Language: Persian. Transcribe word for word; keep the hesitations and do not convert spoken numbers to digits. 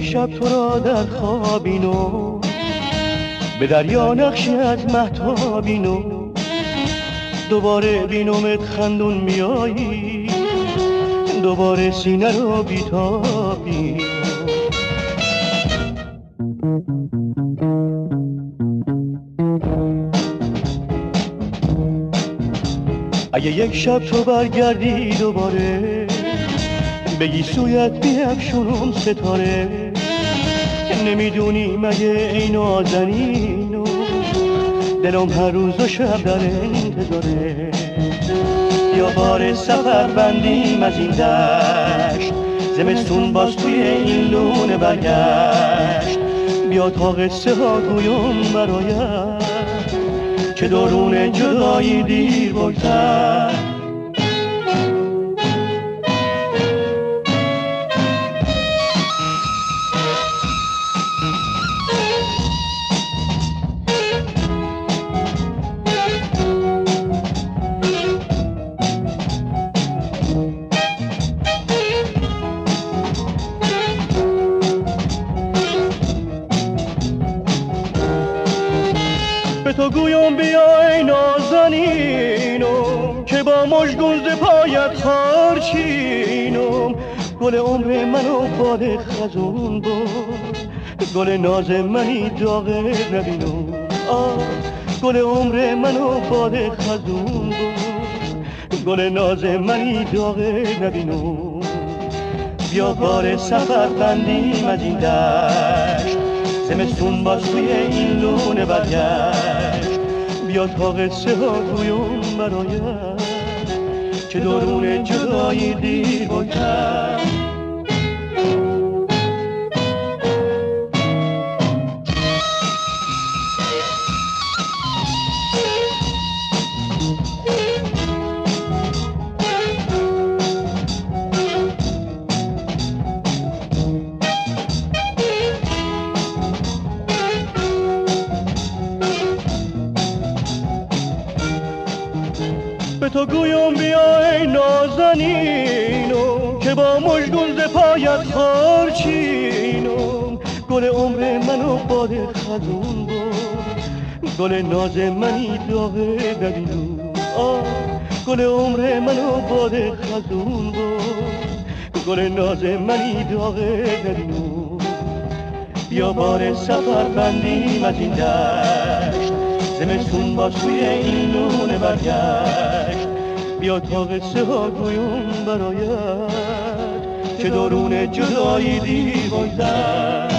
یک شب تو را در خوابی نو به دریا نقشی از مهتابی نو دوباره بینمت خندون میایی دوباره سینه رو بیتابی اگه یک شب تو برگردی دوباره بگی سویت بیفشونم ستاره نمیدونی مگه ای نازنینو دلم هر روز و شب در انتظاره یا بار سفر بندیم از این دشت زمستون باز توی این لونه برگشت بیا تا قصه ها گویم برایت که درون جدایی دیر بگذر به تو گویم بیای نازنینم که با مژگون ز پایت خارچینم گل عمر منو باد خزون بود گل ناز منی داغه نبینم آه گل عمر منو باد خزون بود گل ناز منی داغه نبینم بیا بار سفر بندیم از این دشت زمستون باز توی این لونه برگشت بیا تا قصه ها گویم برایت که درون جدایی دیر بگذر به تو گویم بیای نازنینم که با مژگون ز پایت خارچینم گل عمر منو باد خزون بود گل ناز منی داغه نبینم آه گل عمر منو باد خزون بود گل ناز منی داغه نبینم بیا بار سفر بندیم از این دشت زمستون باز توی این لونه برگشت بیا تا قصه ها گویم برایت که درون جدایی دیر بگذر